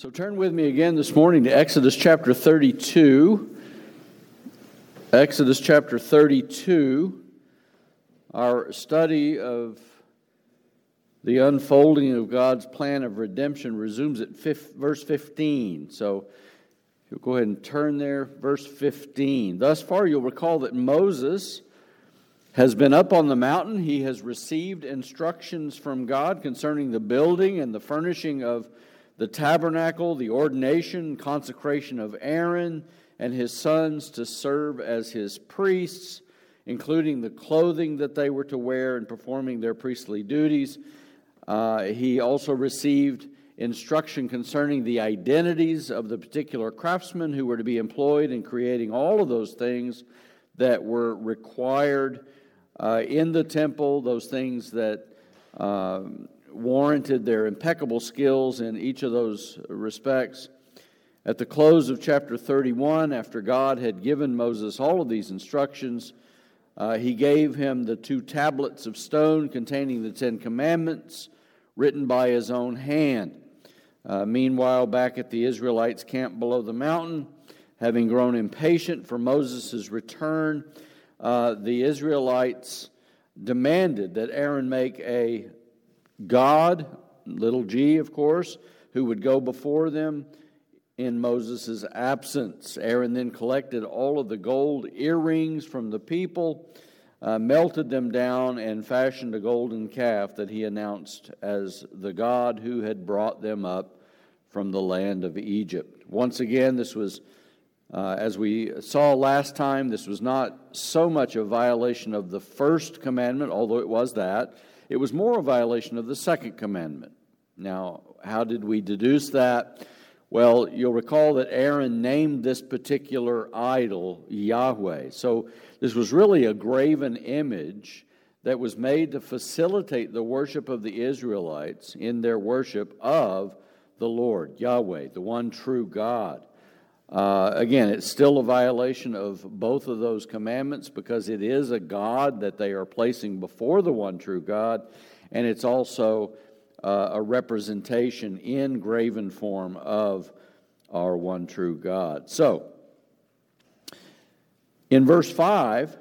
So turn with me again this morning to Exodus chapter 32. Exodus chapter 32, our study of the unfolding of God's plan of redemption resumes at verse 15. So you'll go ahead and turn there, verse 15. Thus far you'll recall that Moses has been up on the mountain. He has received instructions from God concerning the building and the furnishing of the tabernacle, the ordination, consecration of Aaron and his sons to serve as his priests, including the clothing that they were to wear in performing their priestly duties. He also received instruction concerning the identities of the particular craftsmen who were to be employed in creating all of those things that were required in the temple, those things that warranted their impeccable skills in each of those respects. At the close of chapter 31, after God had given Moses all of these instructions, he gave him the 2 tablets of stone containing the 10 commandments written by his own hand. Meanwhile, back at the Israelites' camp below the mountain, having grown impatient for Moses' return, the Israelites demanded that Aaron make a God, little g, of course, who would go before them in Moses' absence. Aaron then collected all of the gold earrings from the people, melted them down, and fashioned a golden calf that he announced as the God who had brought them up from the land of Egypt. Once again, this was, as we saw last time, this was not so much a violation of the first commandment, although it was that. It was more a violation of the second commandment. Now, how did we deduce that? Well, you'll recall that Aaron named this particular idol Yahweh. So this was really a graven image that was made to facilitate the worship of the Israelites in their worship of the Lord, Yahweh, the one true God. Again, it's still a violation of both of those commandments because it is a God that they are placing before the one true God, and it's also a representation in graven form of our one true God. So, in verse 5,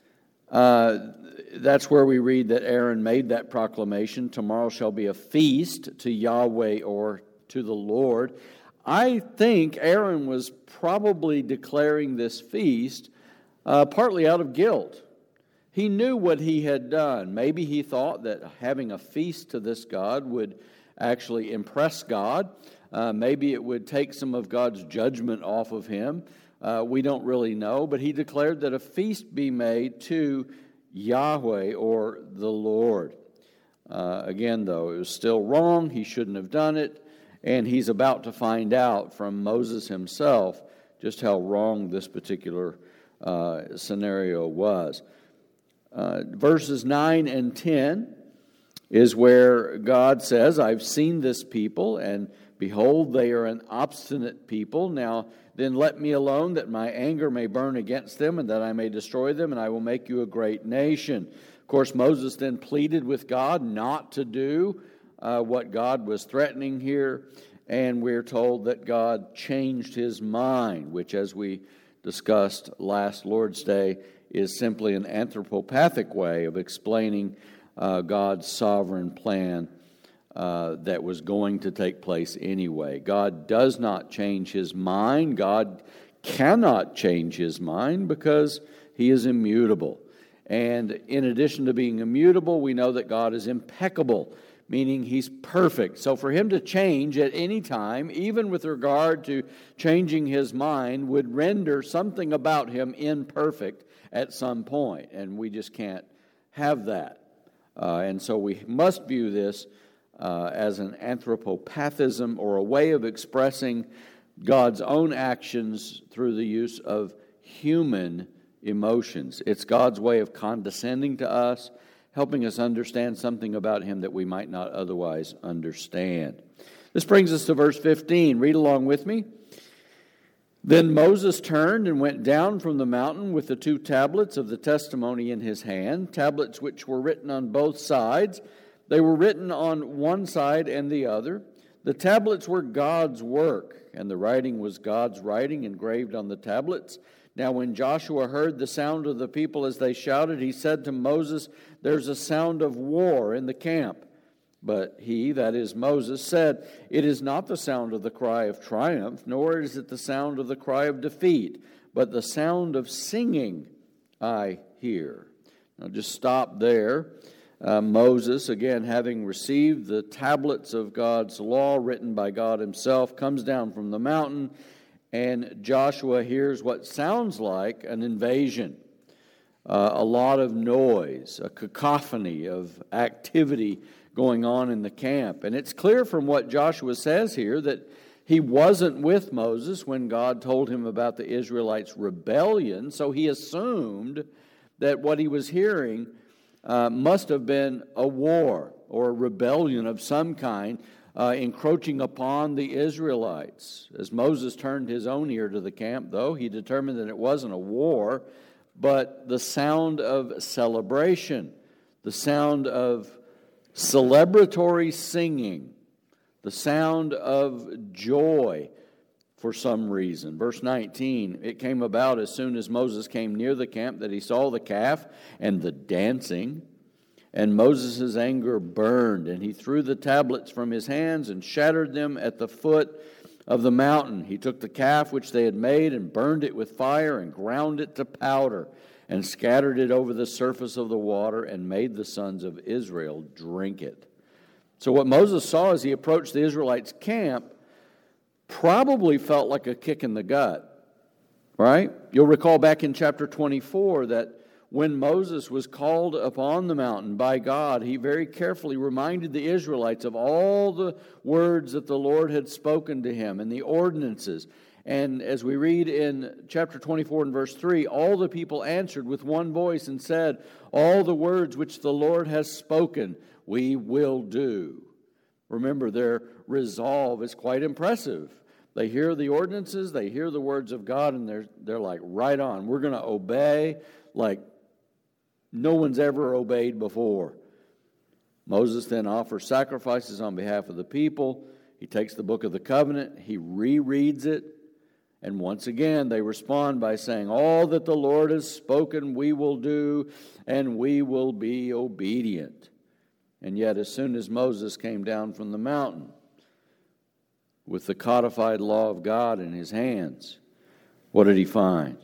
that's where we read that Aaron made that proclamation, "Tomorrow shall be a feast to Yahweh," or to the Lord. I think Aaron was probably declaring this feast partly out of guilt. He knew what he had done. Maybe he thought that having a feast to this God would actually impress God. Maybe it would take some of God's judgment off of him. We don't really know, but he declared that a feast be made to Yahweh or the Lord. Again, though, it was still wrong. He shouldn't have done it. And he's about to find out from Moses himself just how wrong this particular scenario was. Verses 9 and 10 is where God says, "I've seen this people, and behold, they are an obstinate people. Now then let me alone, that my anger may burn against them, and that I may destroy them, and I will make you a great nation." Of course, Moses then pleaded with God not to do what God was threatening here, and we're told that God changed his mind, which, as we discussed last Lord's Day, is simply an anthropopathic way of explaining God's sovereign plan that was going to take place anyway. God does not change his mind. God cannot change his mind because he is immutable. And in addition to being immutable, we know that God is impeccable, meaning he's perfect. So for him to change at any time, even with regard to changing his mind, would render something about him imperfect at some point. And we just can't have that. And so we must view this as an anthropopathism, or a way of expressing God's own actions through the use of human emotions. It's God's way of condescending to us, helping us understand something about him that we might not otherwise understand. This brings us to verse 15. Read along with me. "Then Moses turned and went down from the mountain with the 2 tablets of the testimony in his hand, tablets which were written on both sides. They were written on one side and the other. The tablets were God's work, and the writing was God's writing engraved on the tablets. Now when Joshua heard the sound of the people as they shouted, he said to Moses, "There's a sound of war in the camp." But he, that is Moses, said, "It is not the sound of the cry of triumph, nor is it the sound of the cry of defeat, but the sound of singing I hear." Now just stop there. Moses, again, having received the tablets of God's law written by God himself, comes down from the mountain, and Joshua hears what sounds like an invasion. A lot of noise, a cacophony of activity going on in the camp. And it's clear from what Joshua says here that he wasn't with Moses when God told him about the Israelites' rebellion, so he assumed that what he was hearing must have been a war or a rebellion of some kind encroaching upon the Israelites. As Moses turned his own ear to the camp, though, he determined that it wasn't a war, but the sound of celebration, the sound of celebratory singing, the sound of joy for some reason. Verse 19, it came about as soon as Moses came near the camp that he saw the calf and the dancing, and Moses' anger burned, and he threw the tablets from his hands and shattered them at the foot of the mountain. He took the calf which they had made and burned it with fire and ground it to powder and scattered it over the surface of the water and made the sons of Israel drink it. So what Moses saw as he approached the Israelites' camp probably felt like a kick in the gut, right? You'll recall back in chapter 24 that when Moses was called upon the mountain by God, he very carefully reminded the Israelites of all the words that the Lord had spoken to him and the ordinances. And as we read in chapter 24 and verse 3, all the people answered with one voice and said, "All the words which the Lord has spoken, we will do." Remember, their resolve is quite impressive. They hear the ordinances, they hear the words of God, and they're like, right on. We're going to obey like no one's ever obeyed before. Moses then offers sacrifices on behalf of the people. He takes the book of the covenant, he rereads it, and once again they respond by saying, "All that the Lord has spoken we will do, and we will be obedient." And yet as soon as Moses came down from the mountain with the codified law of God in his hands, what did he find?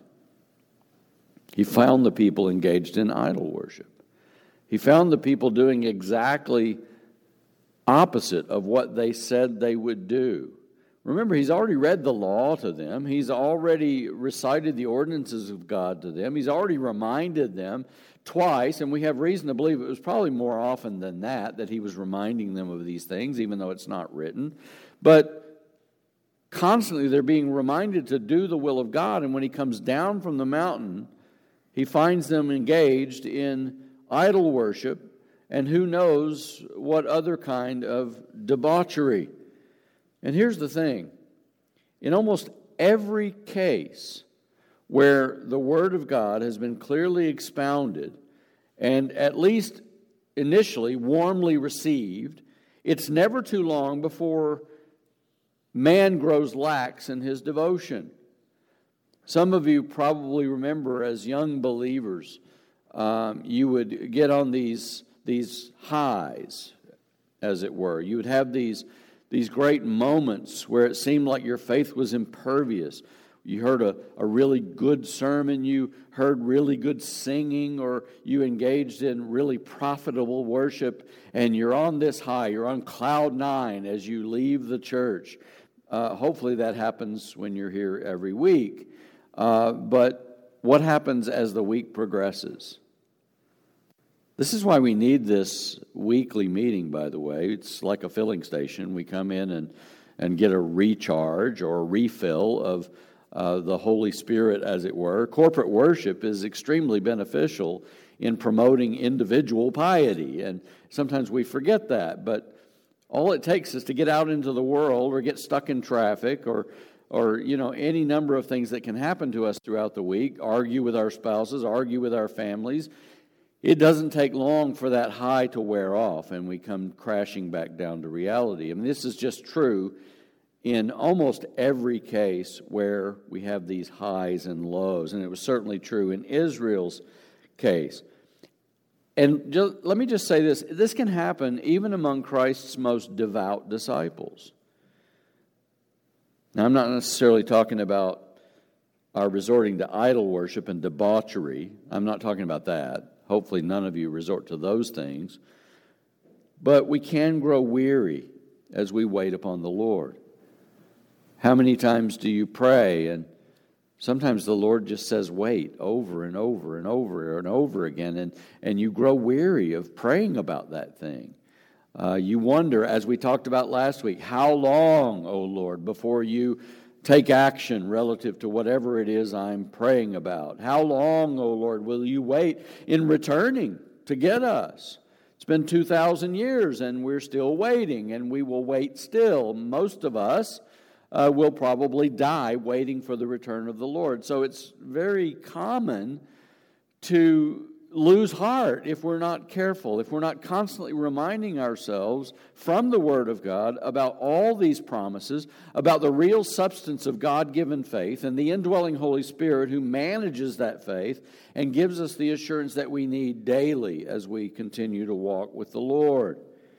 He found the people engaged in idol worship. He found the people doing exactly opposite of what they said they would do. Remember, he's already read the law to them. He's already recited the ordinances of God to them. He's already reminded them twice, and we have reason to believe it was probably more often than that he was reminding them of these things, even though it's not written. But constantly they're being reminded to do the will of God, and when he comes down from the mountain, he finds them engaged in idol worship, and who knows what other kind of debauchery. And here's the thing. In almost every case where the Word of God has been clearly expounded and at least initially warmly received, it's never too long before man grows lax in his devotion. Some of you probably remember as young believers, you would get on these highs, as it were. You would have these great moments where it seemed like your faith was impervious. You heard a really good sermon, you heard really good singing, or you engaged in really profitable worship, and you're on this high, you're on cloud nine as you leave the church. Hopefully that happens when you're here every week. But what happens as the week progresses? This is why we need this weekly meeting, by the way. It's like a filling station. We come in and get a recharge or a refill of the Holy Spirit, as it were. Corporate worship is extremely beneficial in promoting individual piety, and sometimes we forget that. But all it takes is to get out into the world or get stuck in traffic or any number of things that can happen to us throughout the week, argue with our spouses, argue with our families. it doesn't take long for that high to wear off and we come crashing back down to reality. I mean, this is just true in almost every case where we have these highs and lows, and it was certainly true in Israel's case. And let me just say this can happen even among Christ's most devout disciples. Now, I'm not necessarily talking about our resorting to idol worship and debauchery. I'm not talking about that. Hopefully none of you resort to those things. But we can grow weary as we wait upon the Lord. How many times do you pray? And sometimes the Lord just says, wait, over and over and over and over again. And you grow weary of praying about that thing. You wonder, as we talked about last week, how long, O Lord, before you take action relative to whatever it is I'm praying about? How long, O Lord, will you wait in returning to get us? It's been 2,000 years and we're still waiting, and we will wait still. Most of us will probably die waiting for the return of the Lord. So it's very common to lose heart if we're not careful, if we're not constantly reminding ourselves from the Word of God about all these promises, about the real substance of God-given faith and the indwelling Holy Spirit who manages that faith and gives us the assurance that we need daily as we continue to walk with the Lord.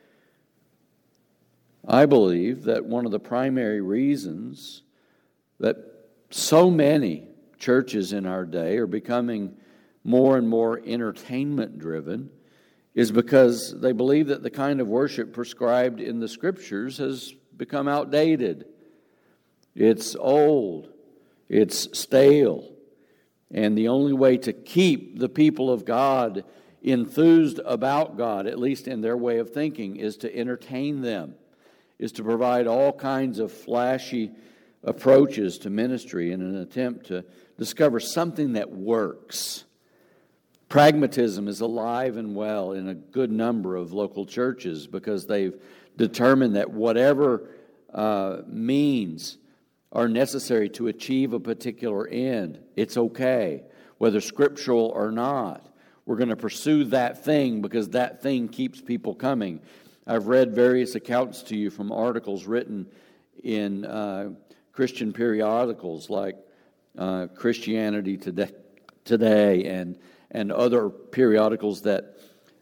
I believe that one of the primary reasons that so many churches in our day are becoming more and more entertainment driven is because they believe that the kind of worship prescribed in the Scriptures has become outdated. It's old. It's stale. And the only way to keep the people of God enthused about God, at least in their way of thinking, is to entertain them, is to provide all kinds of flashy approaches to ministry in an attempt to discover something that works. Pragmatism is alive and well in a good number of local churches because they've determined that whatever means are necessary to achieve a particular end, it's okay, whether scriptural or not. We're going to pursue that thing because that thing keeps people coming. I've read various accounts to you from articles written in Christian periodicals like Christianity Today and other periodicals that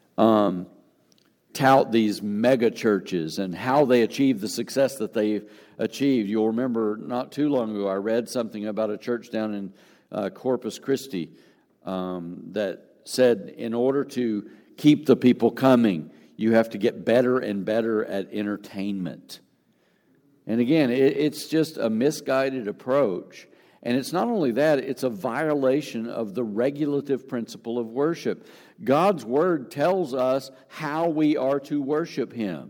tout these mega churches and how they achieve the success that they've achieved. You'll remember not too long ago I read something about a church down in Corpus Christi that said in order to keep the people coming, you have to get better and better at entertainment. And again, it's just a misguided approach. And it's not only that, it's a violation of the regulative principle of worship. God's Word tells us how we are to worship Him.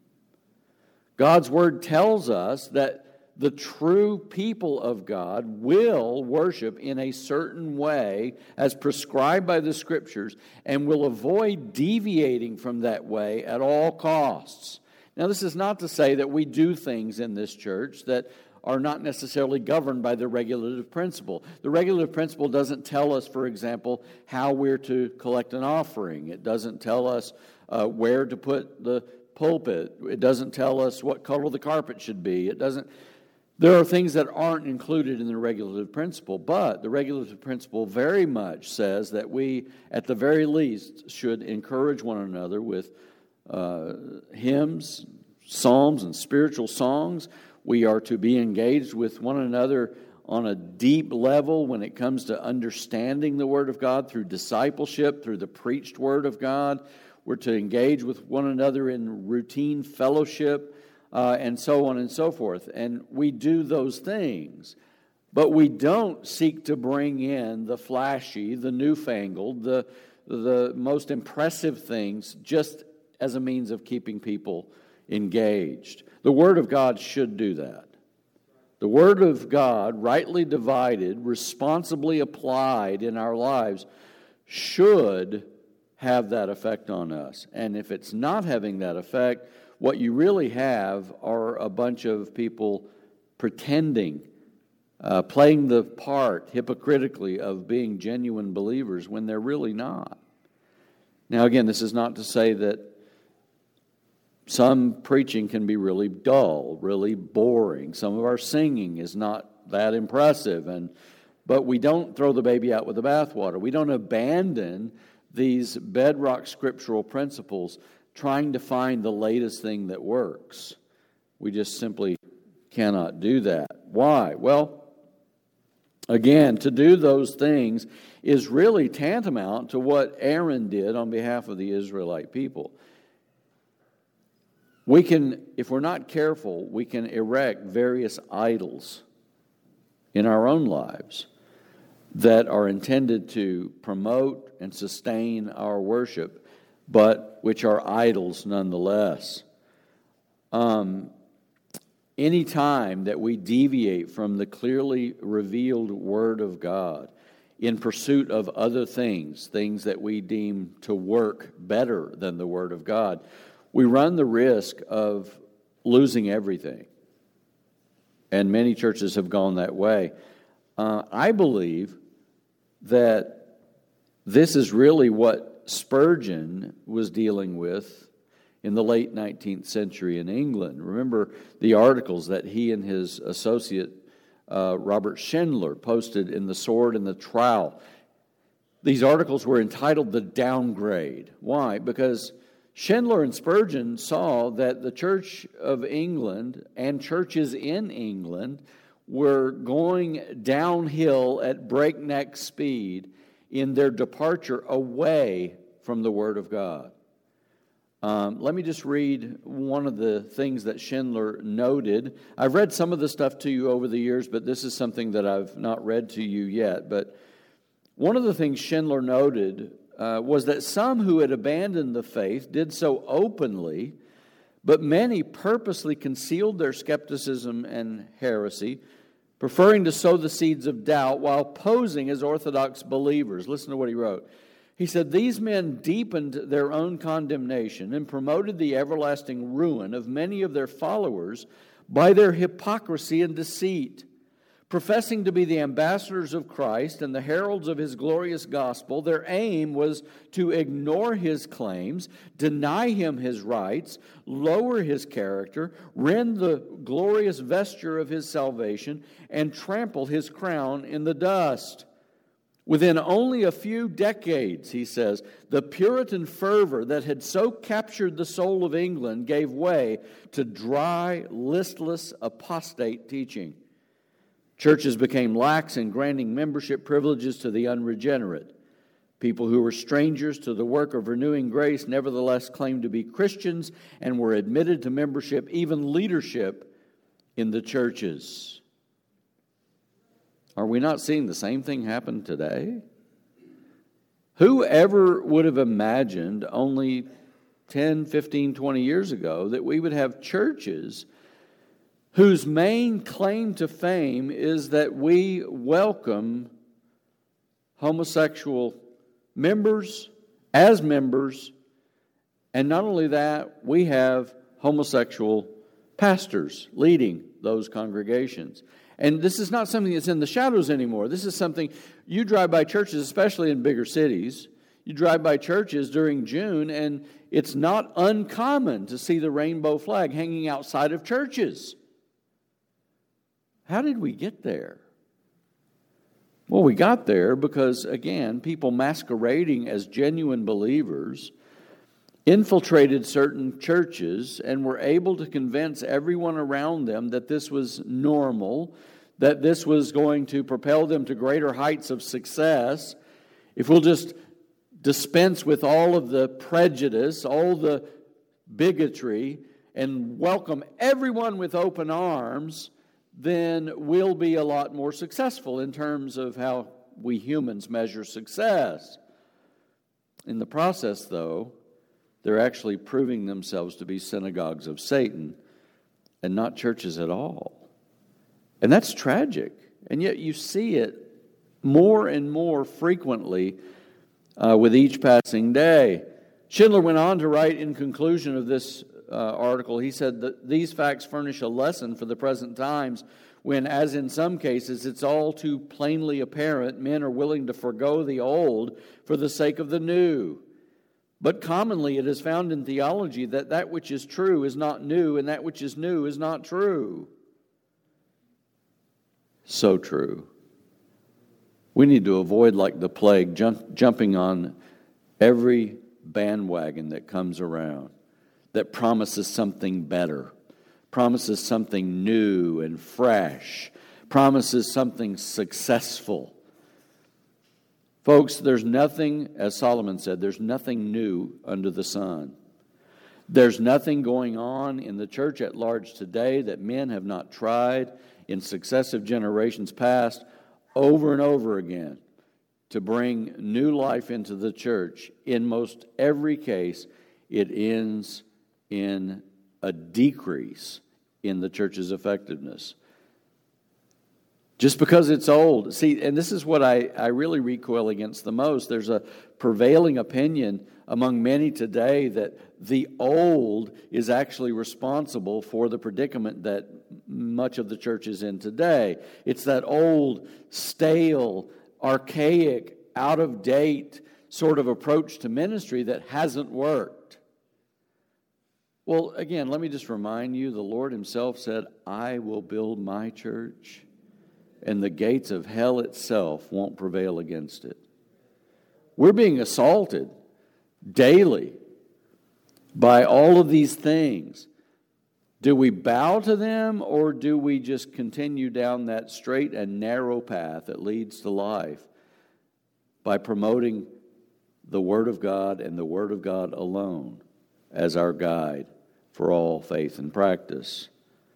God's Word tells us that the true people of God will worship in a certain way as prescribed by the Scriptures and will avoid deviating from that way at all costs. Now, this is not to say that we do things in this church that are not necessarily governed by the regulative principle. The regulative principle doesn't tell us, for example, how we're to collect an offering. It doesn't tell us where to put the pulpit. It doesn't tell us what color the carpet should be. There are things that aren't included in the regulative principle, but the regulative principle very much says that we, at the very least, should encourage one another with hymns, psalms, and spiritual songs. We are to be engaged with one another on a deep level when it comes to understanding the Word of God through discipleship, through the preached Word of God. We're to engage with one another in routine fellowship, and so on and so forth. And we do those things. But we don't seek to bring in the flashy, the newfangled, the most impressive things just as a means of keeping people engaged. The Word of God should do that. The Word of God, rightly divided, responsibly applied in our lives, should have that effect on us. And if it's not having that effect, what you really have are a bunch of people pretending, playing the part hypocritically of being genuine believers when they're really not. Now, again, this is not to say that some preaching can be really dull, really boring. Some of our singing is not that impressive, but we don't throw the baby out with the bathwater. We don't abandon these bedrock scriptural principles trying to find the latest thing that works. We just simply cannot do that. Why? Well, again, to do those things is really tantamount to what Aaron did on behalf of the Israelite people. We can, if we're not careful, we can erect various idols in our own lives that are intended to promote and sustain our worship, but which are idols nonetheless. Any time that we deviate from the clearly revealed Word of God in pursuit of other things that we deem to work better than the Word of God, we run the risk of losing everything. And many churches have gone that way. I believe that this is really what Spurgeon was dealing with in the late 19th century in England. Remember the articles that he and his associate Robert Schindler posted in The Sword and the Trowel. These articles were entitled The Downgrade. Why? Because Schindler and Spurgeon saw that the Church of England and churches in England were going downhill at breakneck speed in their departure away from the Word of God. Let me just read one of the things that Schindler noted. I've read some of the stuff to you over the years, but this is something that I've not read to you yet. But one of the things Schindler noted was that some who had abandoned the faith did so openly, but many purposely concealed their skepticism and heresy, preferring to sow the seeds of doubt while posing as Orthodox believers. Listen to what he wrote. He said, "These men deepened their own condemnation and promoted the everlasting ruin of many of their followers by their hypocrisy and deceit. Professing to be the ambassadors of Christ and the heralds of His glorious gospel, their aim was to ignore His claims, deny Him His rights, lower His character, rend the glorious vesture of His salvation, and trample His crown in the dust. Within only a few decades," he says, "the Puritan fervor that had so captured the soul of England gave way to dry, listless, apostate teaching. Churches became lax in granting membership privileges to the unregenerate. People who were strangers to the work of renewing grace nevertheless claimed to be Christians and were admitted to membership, even leadership, in the churches." Are we not seeing the same thing happen today? Who ever would have imagined only 10, 15, 20 years ago that we would have churches whose main claim to fame is that we welcome homosexual members as members, and not only that, we have homosexual pastors leading those congregations. And this is not something that's in the shadows anymore. This is something, you drive by churches, especially in bigger cities, you drive by churches during June, and it's not uncommon to see the rainbow flag hanging outside of churches. How did we get there? Well, we got there because, again, people masquerading as genuine believers infiltrated certain churches and were able to convince everyone around them that this was normal, that this was going to propel them to greater heights of success. If we'll just dispense with all of the prejudice, all the bigotry, and welcome everyone with open arms, then we'll be a lot more successful in terms of how we humans measure success. In the process, though, they're actually proving themselves to be synagogues of Satan and not churches at all. And that's tragic. And yet you see it more and more frequently with each passing day. Schindler went on to write in conclusion of this article, he said that these facts furnish a lesson for the present times when, as in some cases, it's all too plainly apparent men are willing to forego the old for the sake of the new. But commonly it is found in theology that that which is true is not new, and that which is new is not true. So true. We need to avoid, like the plague, jumping on every bandwagon that comes around that promises something better, promises something new and fresh, promises something successful. Folks, there's nothing, as Solomon said, there's nothing new under the sun. There's nothing going on in the church at large today that men have not tried in successive generations past over and over again to bring new life into the church. In most every case, it ends in a decrease in the church's effectiveness. Just because it's old. See, and this is what I really recoil against the most. There's a prevailing opinion among many today that the old is actually responsible for the predicament that much of the church is in today. It's that old, stale, archaic, out-of-date sort of approach to ministry that hasn't worked. Well, again, let me just remind you, the Lord Himself said, "I will build my church, and the gates of hell itself won't prevail against it." We're being assaulted daily by all of these things. Do we bow to them, or do we just continue down that straight and narrow path that leads to life by promoting the Word of God and the Word of God alone as our guide for all faith and practice?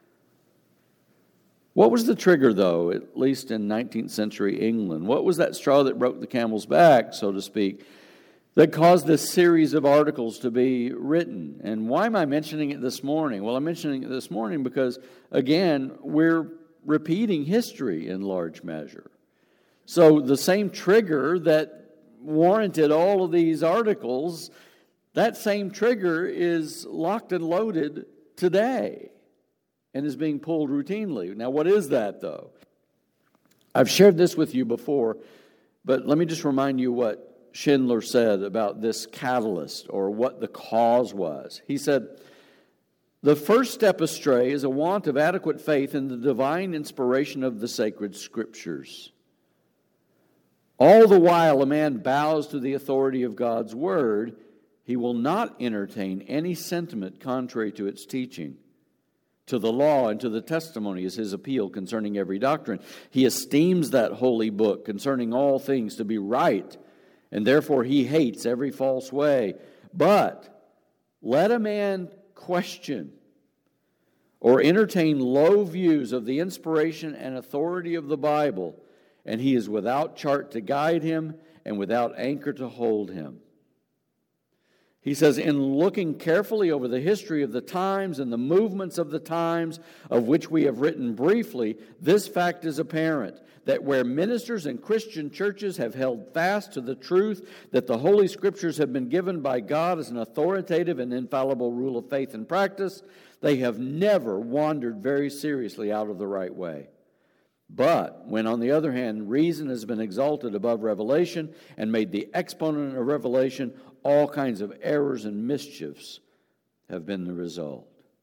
What was the trigger, though, at least in 19th century England? What was that straw that broke the camel's back, so to speak, that caused this series of articles to be written? And why am I mentioning it this morning? Well, I'm mentioning it this morning because, again, we're repeating history in large measure. So the same trigger that warranted all of these articles, that same trigger is locked and loaded today and is being pulled routinely. Now, what is that, though? I've shared this with you before, but let me just remind you what Schindler said about this catalyst, or what the cause was. He said, "The first step astray is a want of adequate faith in the divine inspiration of the sacred Scriptures. All the while a man bows to the authority of God's Word, he will not entertain any sentiment contrary to its teaching. To the law and to the testimony is his appeal concerning every doctrine. He esteems that holy book concerning all things to be right, and therefore he hates every false way. But let a man question or entertain low views of the inspiration and authority of the Bible, and he is without chart to guide him and without anchor to hold him." He says, in looking carefully over the history of the times and the movements of the times, of which we have written briefly, this fact is apparent, that where ministers and Christian churches have held fast to the truth that the Holy Scriptures have been given by God as an authoritative and infallible rule of faith and practice, they have never wandered very seriously out of the right way. But when, on the other hand, reason has been exalted above revelation and made the exponent of revelation, all kinds of errors and mischiefs have been the result.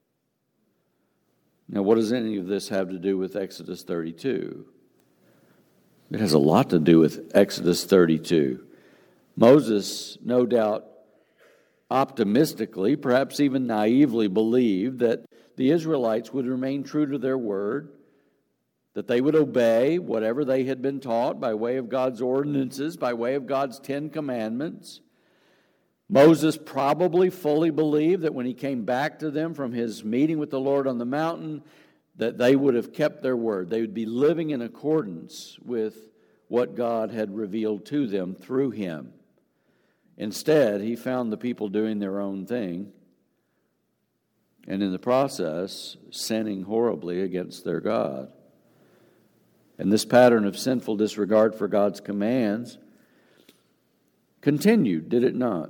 Now, what does any of this have to do with Exodus 32? It has a lot to do with Exodus 32. Moses, no doubt, optimistically, perhaps even naively, believed that the Israelites would remain true to their word, that they would obey whatever they had been taught by way of God's ordinances, by way of God's 10 commandments. Moses probably fully believed that when he came back to them from his meeting with the Lord on the mountain, that they would have kept their word. They would be living in accordance with what God had revealed to them through him. Instead, he found the people doing their own thing, and in the process, sinning horribly against their God. And this pattern of sinful disregard for God's commands continued, did it not?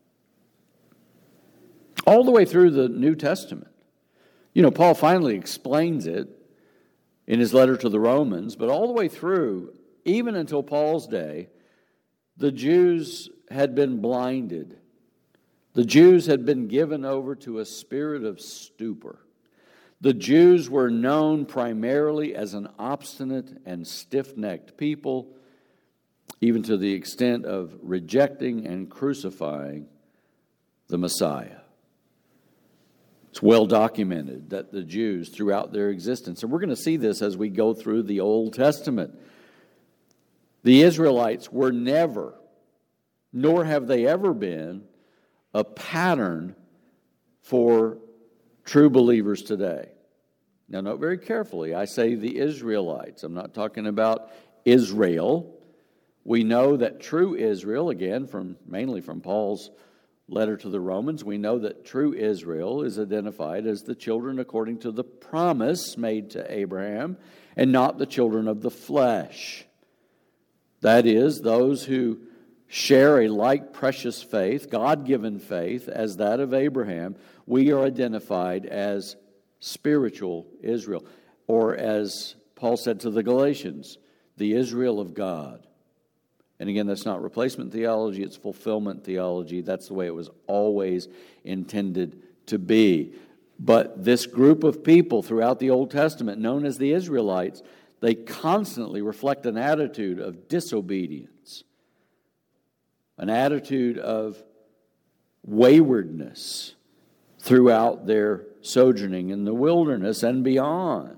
All the way through the New Testament. Paul finally explains it in his letter to the Romans, but all the way through, even until Paul's day, the Jews had been blinded The Jews had been given over to a spirit of stupor. The Jews were known primarily as an obstinate and stiff-necked people, even to the extent of rejecting and crucifying the Messiah. It's well documented that the Jews throughout their existence, and we're going to see this as we go through the Old Testament, the Israelites were never, nor have they ever been, a pattern for true believers today. Now, note very carefully, I say the Israelites. I'm not talking about Israel. We know that true Israel, again, mainly from Paul's letter to the Romans, we know that true Israel is identified as the children according to the promise made to Abraham, and not the children of the flesh. That is, those who share a like precious faith, God-given faith, as that of Abraham. We are identified as spiritual Israel, or as Paul said to the Galatians, the Israel of God. And again, that's not replacement theology, it's fulfillment theology. That's the way it was always intended to be. But this group of people throughout the Old Testament, known as the Israelites, they constantly reflect an attitude of disobedience, an attitude of waywardness throughout their sojourning in the wilderness and beyond.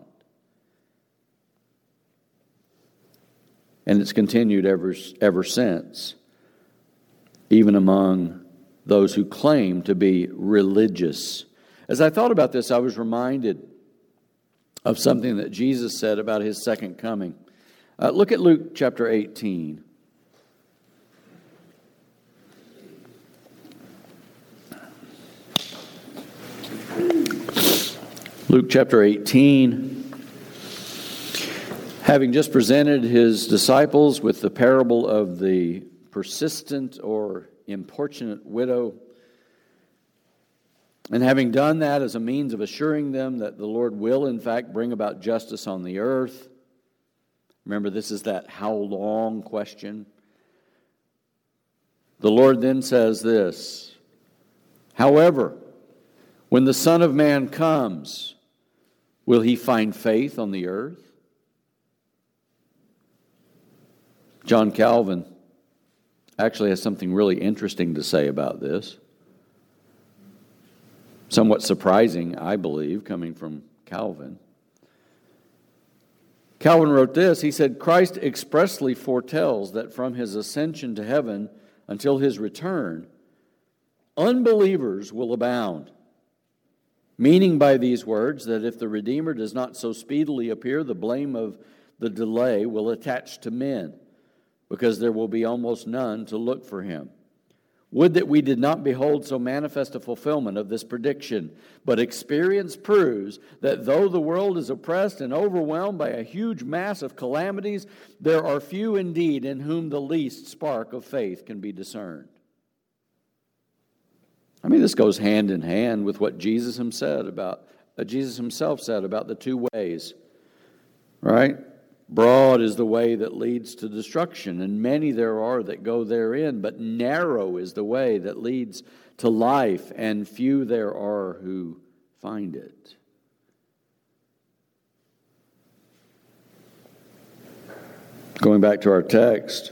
And it's continued ever since, even among those who claim to be religious. As I thought about this, I was reminded of something that Jesus said about His second coming. Look at Luke chapter 18. Luke chapter 18. Having just presented His disciples with the parable of the persistent or importunate widow, and having done that as a means of assuring them that the Lord will in fact bring about justice on the earth. Remember, this is that how long question. The Lord then says this, however, when the Son of Man comes, will He find faith on the earth? John Calvin actually has something really interesting to say about this. Somewhat surprising, I believe, coming from Calvin. Calvin wrote this. He said, Christ expressly foretells that from His ascension to heaven until His return, unbelievers will abound. Meaning by these words that if the Redeemer does not so speedily appear, the blame of the delay will attach to men, because there will be almost none to look for Him. Would that we did not behold so manifest a fulfillment of this prediction, but experience proves that though the world is oppressed and overwhelmed by a huge mass of calamities, there are few indeed in whom the least spark of faith can be discerned. I mean, this goes hand in hand with what Jesus himself said about the two ways, right? Broad is the way that leads to destruction, and many there are that go therein, but narrow is the way that leads to life, and few there are who find it. Going back to our text,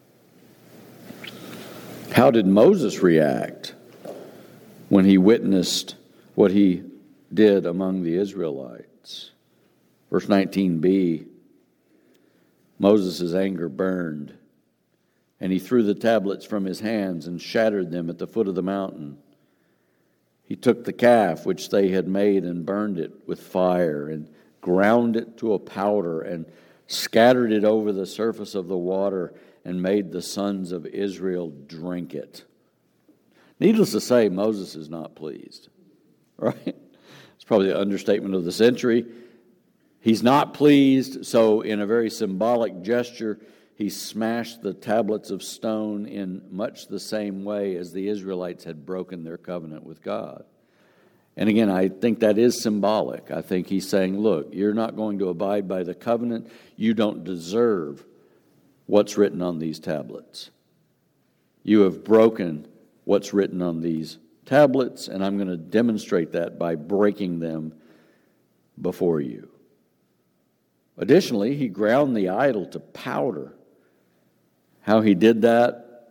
how did Moses react when he witnessed what he did among the Israelites? Verse 19b, Moses' anger burned, and he threw the tablets from his hands and shattered them at the foot of the mountain. He took the calf which they had made and burned it with fire and ground it to a powder and scattered it over the surface of the water and made the sons of Israel drink it. Needless to say, Moses is not pleased, right? It's probably the understatement of the century. He's not pleased, so in a very symbolic gesture, he smashed the tablets of stone in much the same way as the Israelites had broken their covenant with God. And again, I think that is symbolic. I think he's saying, look, you're not going to abide by the covenant. You don't deserve what's written on these tablets. You have broken what's written on these tablets, and I'm going to demonstrate that by breaking them before you. Additionally, he ground the idol to powder. How he did that,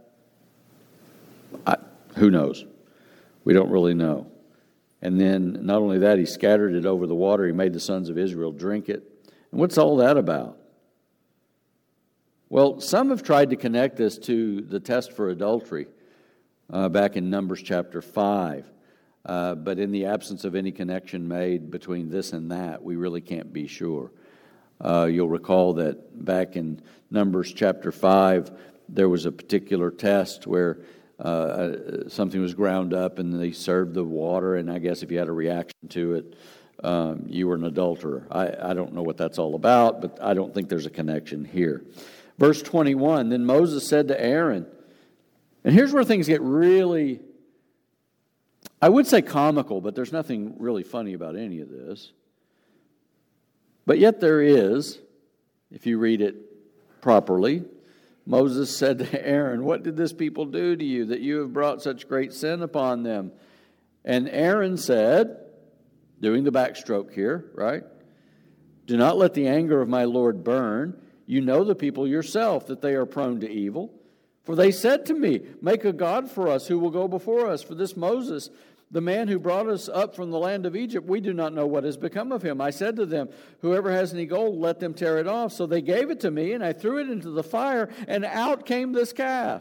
who knows? We don't really know. And then not only that, he scattered it over the water. He made the sons of Israel drink it. And what's all that about? Well, some have tried to connect this to the test for adultery back in Numbers chapter 5. But in the absence of any connection made between this and that, we really can't be sure. You'll recall that back in Numbers chapter 5, there was a particular test where something was ground up and they served the water, and I guess if you had a reaction to it, you were an adulterer. I don't know what that's all about, but I don't think there's a connection here. Verse 21, then Moses said to Aaron, and here's where things get really, I would say comical, but there's nothing really funny about any of this. But yet there is, if you read it properly. Moses said to Aaron, what did this people do to you that you have brought such great sin upon them? And Aaron said, doing the backstroke here, right? Do not let the anger of my Lord burn. You know the people yourself, that they are prone to evil. For they said to me, make a god for us who will go before us. For this Moses, the man who brought us up from the land of Egypt, we do not know what has become of him. I said to them, whoever has any gold, let them tear it off. So they gave it to me, and I threw it into the fire, and out came this calf.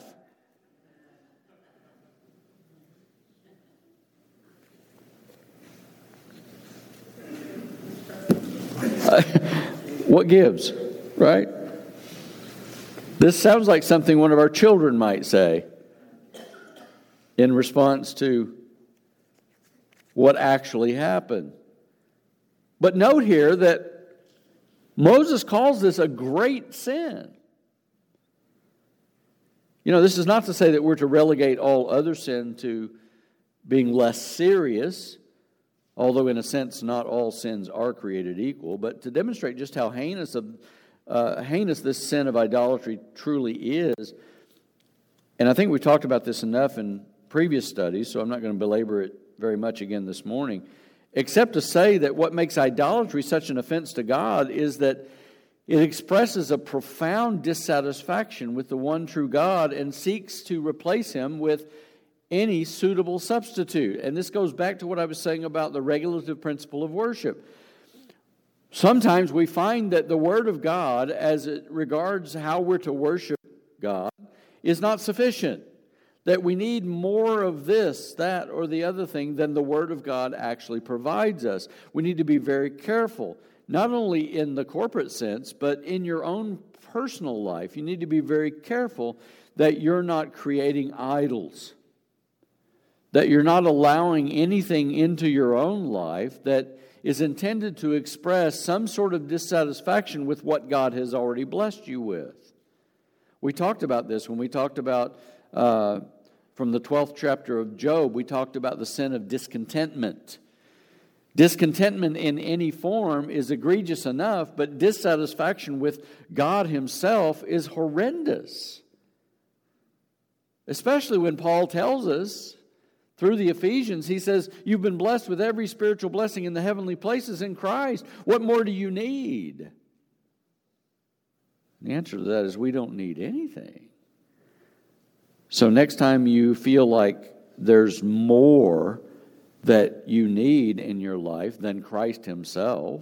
What gives, right? This sounds like something one of our children might say in response to what actually happened. But note here that Moses calls this a great sin. You know, this is not to say that we're to relegate all other sin to being less serious, although in a sense not all sins are created equal, but to demonstrate just how heinous this sin of idolatry truly is. And I think we talked about this enough in previous studies, so I'm not going to belabor it very much again this morning, except to say that what makes idolatry such an offense to God is that it expresses a profound dissatisfaction with the one true God and seeks to replace him with any suitable substitute. And this goes back to what I was saying about the regulative principle of worship. Sometimes we find that the Word of God, as it regards how we're to worship God, is not sufficient. That we need more of this, that, or the other thing than the Word of God actually provides us. We need to be very careful, not only in the corporate sense, but in your own personal life. You need to be very careful that you're not creating idols, that you're not allowing anything into your own life that is intended to express some sort of dissatisfaction with what God has already blessed you with. We talked about this when we talked about from the 12th chapter of Job, we talked about the sin of discontentment. Discontentment in any form is egregious enough, but dissatisfaction with God himself is horrendous. Especially when Paul tells us, through the Ephesians, he says, you've been blessed with every spiritual blessing in the heavenly places in Christ. What more do you need? The answer to that is we don't need anything. So next time you feel like there's more that you need in your life than Christ himself,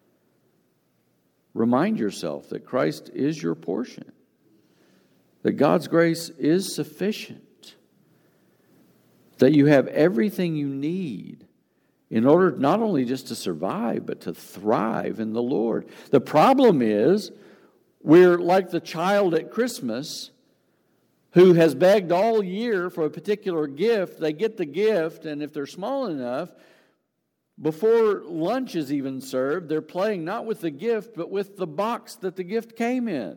remind yourself that Christ is your portion, that God's grace is sufficient, that you have everything you need in order not only just to survive, but to thrive in the Lord. The problem is, we're like the child at Christmas who has begged all year for a particular gift. They get the gift, and if they're small enough, before lunch is even served, they're playing not with the gift, but with the box that the gift came in.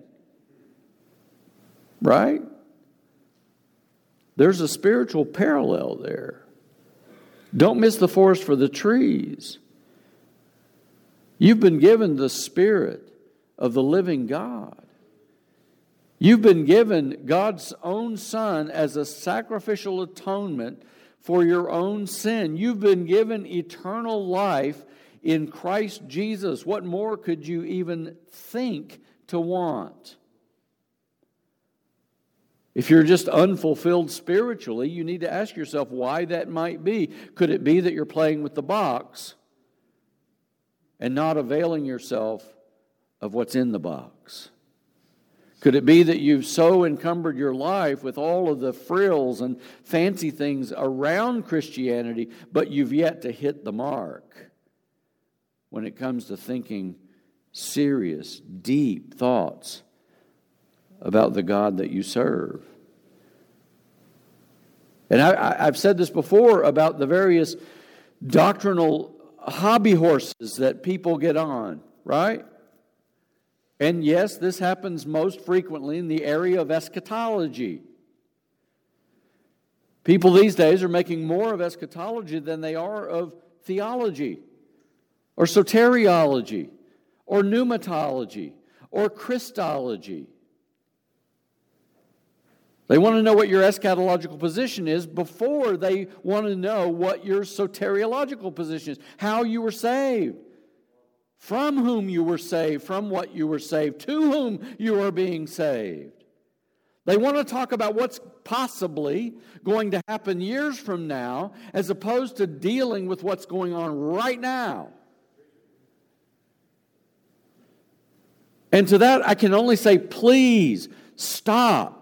Right? There's a spiritual parallel there. Don't miss the forest for the trees. You've been given the Spirit of the living God. You've been given God's own Son as a sacrificial atonement for your own sin. You've been given eternal life in Christ Jesus. What more could you even think to want? If you're just unfulfilled spiritually, you need to ask yourself why that might be. Could it be that you're playing with the box and not availing yourself of what's in the box? Could it be that you've so encumbered your life with all of the frills and fancy things around Christianity, but you've yet to hit the mark when it comes to thinking serious, deep thoughts about the God that you serve? And I've said this before about the various doctrinal hobby horses that people get on, right? And yes, this happens most frequently in the area of eschatology. People these days are making more of eschatology than they are of theology, or soteriology, or pneumatology, or Christology. They want to know what your eschatological position is before they want to know what your soteriological position is, how you were saved, from whom you were saved, from what you were saved, to whom you are being saved. They want to talk about what's possibly going to happen years from now, as opposed to dealing with what's going on right now. And to that, I can only say, please stop.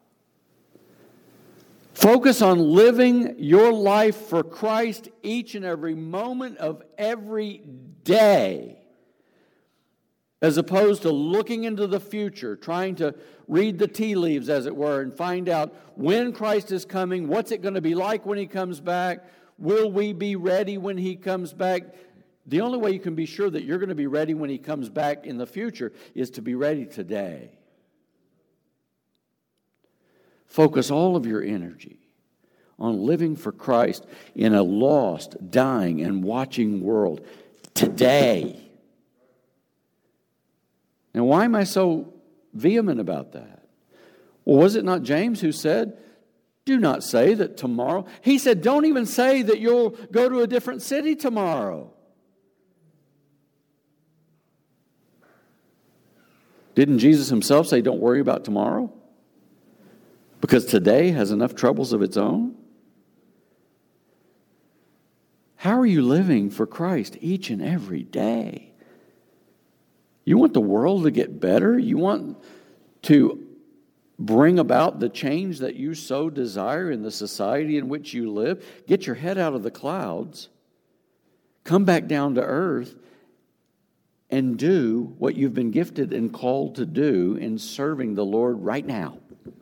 Focus on living your life for Christ each and every moment of every day, as opposed to looking into the future, trying to read the tea leaves, as it were, and find out when Christ is coming, what's it going to be like when He comes back, will we be ready when He comes back? The only way you can be sure that you're going to be ready when He comes back in the future is to be ready today. Focus all of your energy on living for Christ in a lost, dying, and watching world today. Now, why am I so vehement about that? Well, was it not James who said, do not say that tomorrow... He said, don't even say that you'll go to a different city tomorrow. Didn't Jesus Himself say, don't worry about tomorrow? Because today has enough troubles of its own? How are you living for Christ each and every day? You want the world to get better? You want to bring about the change that you so desire in the society in which you live? Get your head out of the clouds. Come back down to earth and do what you've been gifted and called to do in serving the Lord right now.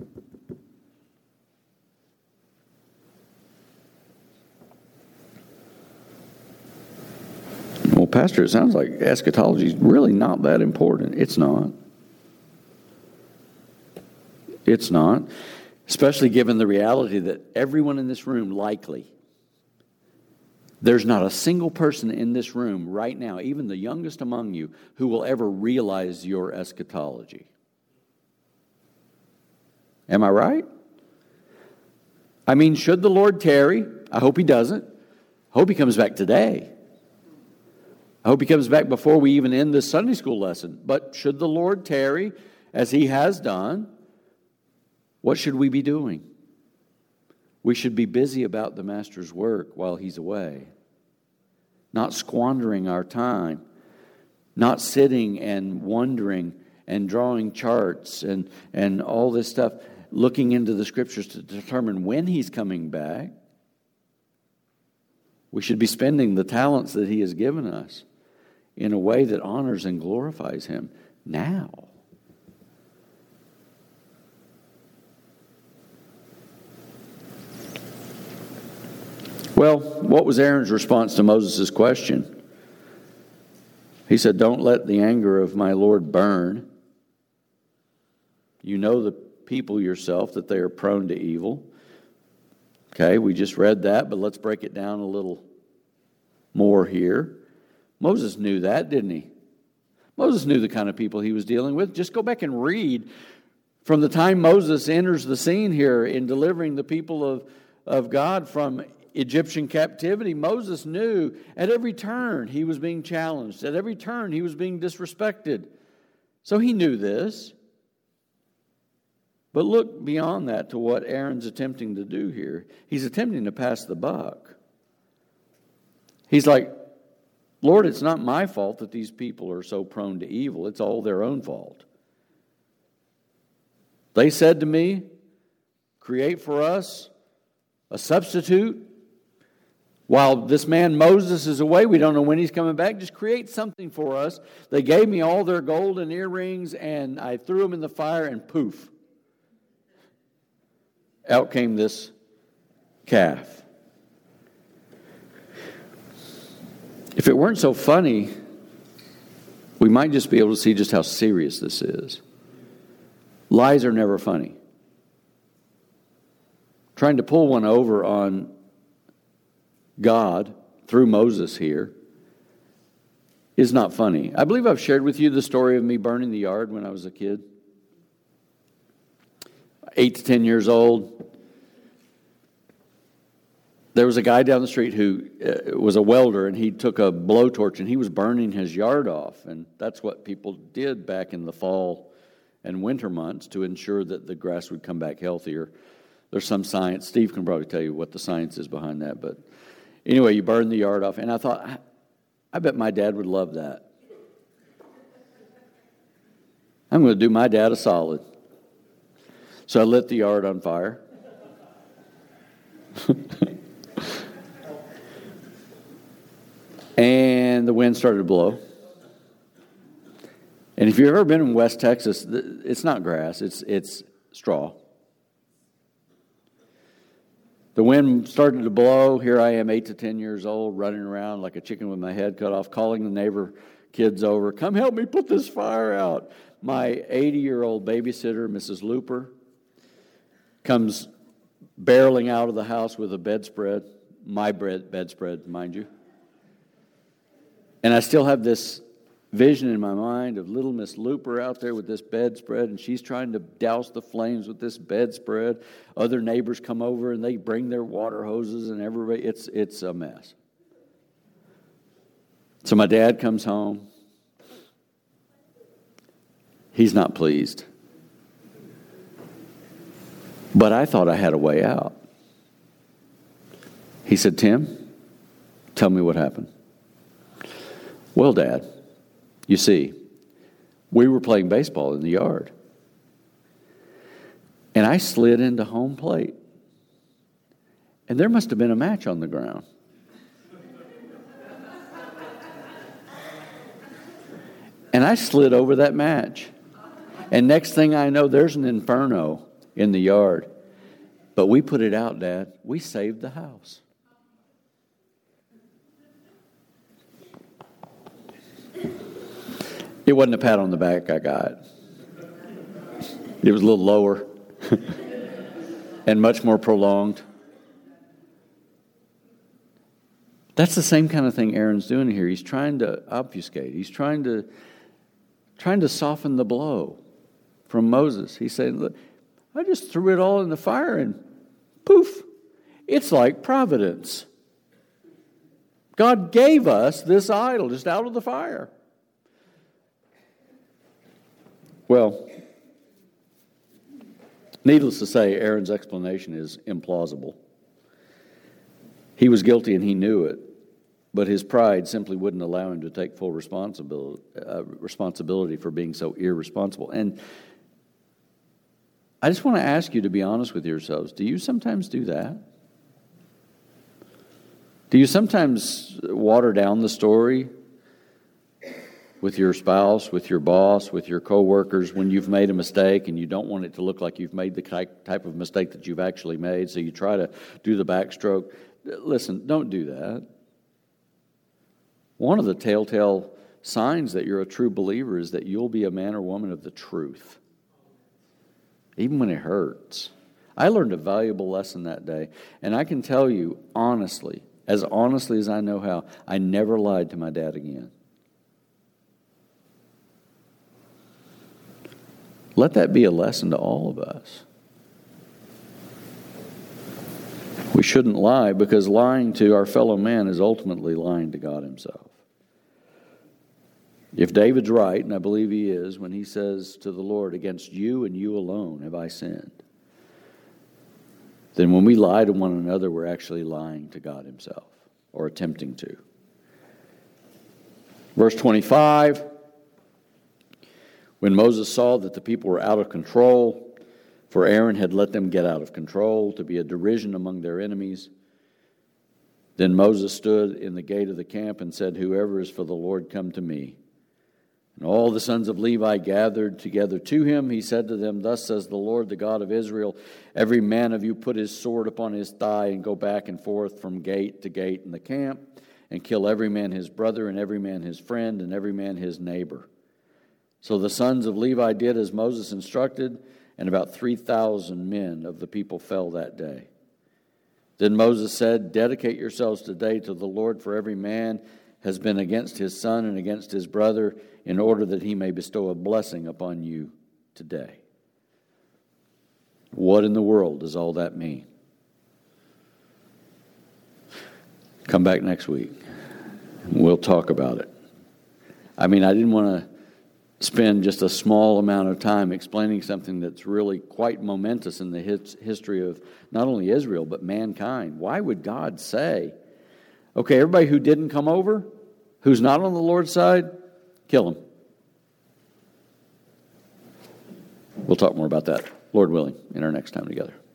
Well, Pastor, it sounds like eschatology is really not that important. It's not. It's not. Especially given the reality that everyone in this room likely, there's not a single person in this room right now, even the youngest among you, who will ever realize your eschatology. Am I right? I mean, should the Lord tarry? I hope He doesn't. I hope He comes back today. I hope He comes back before we even end this Sunday school lesson. But should the Lord tarry, as He has done, what should we be doing? We should be busy about the Master's work while He's away. Not squandering our time. Not sitting and wondering and drawing charts and all this stuff. Looking into the Scriptures to determine when He's coming back. We should be spending the talents that He has given us in a way that honors and glorifies Him now. Well, what was Aaron's response to Moses' question? He said, don't let the anger of my Lord burn. You know the people yourself, that they are prone to evil. Okay, we just read that, but let's break it down a little more here. Moses knew that, didn't he? Moses knew the kind of people he was dealing with. Just go back and read from the time Moses enters the scene here in delivering the people of God from Egyptian captivity, Moses knew at every turn he was being challenged. At every turn he was being disrespected. So he knew this. But look beyond that to what Aaron's attempting to do here. He's attempting to pass the buck. He's like, Lord, it's not my fault that these people are so prone to evil. It's all their own fault. They said to me, create for us a substitute. While this man Moses is away, we don't know when he's coming back. Just create something for us. They gave me all their golden earrings, and I threw them in the fire, and poof. Out came this calf. If it weren't so funny, we might just be able to see just how serious this is. Lies are never funny. Trying to pull one over on God through Moses here is not funny. I believe I've shared with you the story of me burning the yard when I was a kid. 8 to 10 years old. There was a guy down the street who was a welder, and he took a blowtorch and he was burning his yard off. And that's what people did back in the fall and winter months to ensure that the grass would come back healthier. There's some science. Steve can probably tell you what the science is behind that. But anyway, you burn the yard off. And I thought, I bet my dad would love that. I'm going to do my dad a solid. So I lit the yard on fire. And the wind started to blow. And if you've ever been in West Texas, it's not grass, it's straw. The wind started to blow. Here I am, 8 to 10 years old, running around like a chicken with my head cut off, calling the neighbor kids over, come help me put this fire out. My 80-year-old babysitter, Mrs. Looper, comes barreling out of the house with a bedspread, my bedspread, mind you. And I still have this vision in my mind of little Miss Looper out there with this bedspread, and she's trying to douse the flames with this bedspread. Other neighbors come over and they bring their water hoses, and everybody, it's a mess. So my dad comes home. He's not pleased. But I thought I had a way out. He said, Tim, tell me what happened. Well, Dad, you see, we were playing baseball in the yard. And I slid into home plate. And there must have been a match on the ground. And I slid over that match. And next thing I know, there's an inferno in the yard. But we put it out, Dad. We saved the house. It wasn't a pat on the back I got. It was a little lower and much more prolonged. That's the same kind of thing Aaron's doing here. He's trying to obfuscate. He's trying to soften the blow from Moses. He's saying, look, I just threw it all in the fire and poof, it's like providence. God gave us this idol just out of the fire. Well, needless to say, Aaron's explanation is implausible. He was guilty and he knew it, but his pride simply wouldn't allow him to take full responsibility for being so irresponsible. And I just want to ask you to be honest with yourselves. Do you sometimes do that? Do you sometimes water down the story with your spouse, with your boss, with your coworkers when you've made a mistake and you don't want it to look like you've made the type of mistake that you've actually made, so you try to do the backstroke? Listen, don't do that. One of the telltale signs that you're a true believer is that you'll be a man or woman of the truth, even when it hurts. I learned a valuable lesson that day, and I can tell you honestly as I know how, I never lied to my dad again. Let that be a lesson to all of us. We shouldn't lie, because lying to our fellow man is ultimately lying to God himself. If David's right, and I believe he is, when he says to the Lord, against you and you alone have I sinned, then when we lie to one another, we're actually lying to God himself, or attempting to. Verse 25, when Moses saw that the people were out of control, for Aaron had let them get out of control to be a derision among their enemies, then Moses stood in the gate of the camp and said, whoever is for the Lord, come to me. And all the sons of Levi gathered together to him. He said to them, thus says the Lord, the God of Israel, every man of you put his sword upon his thigh and go back and forth from gate to gate in the camp, and kill every man his brother and every man his friend and every man his neighbor. So the sons of Levi did as Moses instructed, and about 3,000 men of the people fell that day. Then Moses said, dedicate yourselves today to the Lord, for every man has been against his son and against his brother, in order that he may bestow a blessing upon you today. What in the world does all that mean? Come back next week. We'll talk about it. I didn't want to spend just a small amount of time explaining something that's really quite momentous in the history of not only Israel, but mankind. Why would God say, okay, everybody who didn't come over, who's not on the Lord's side, kill him? We'll talk more about that, Lord willing, in our next time together.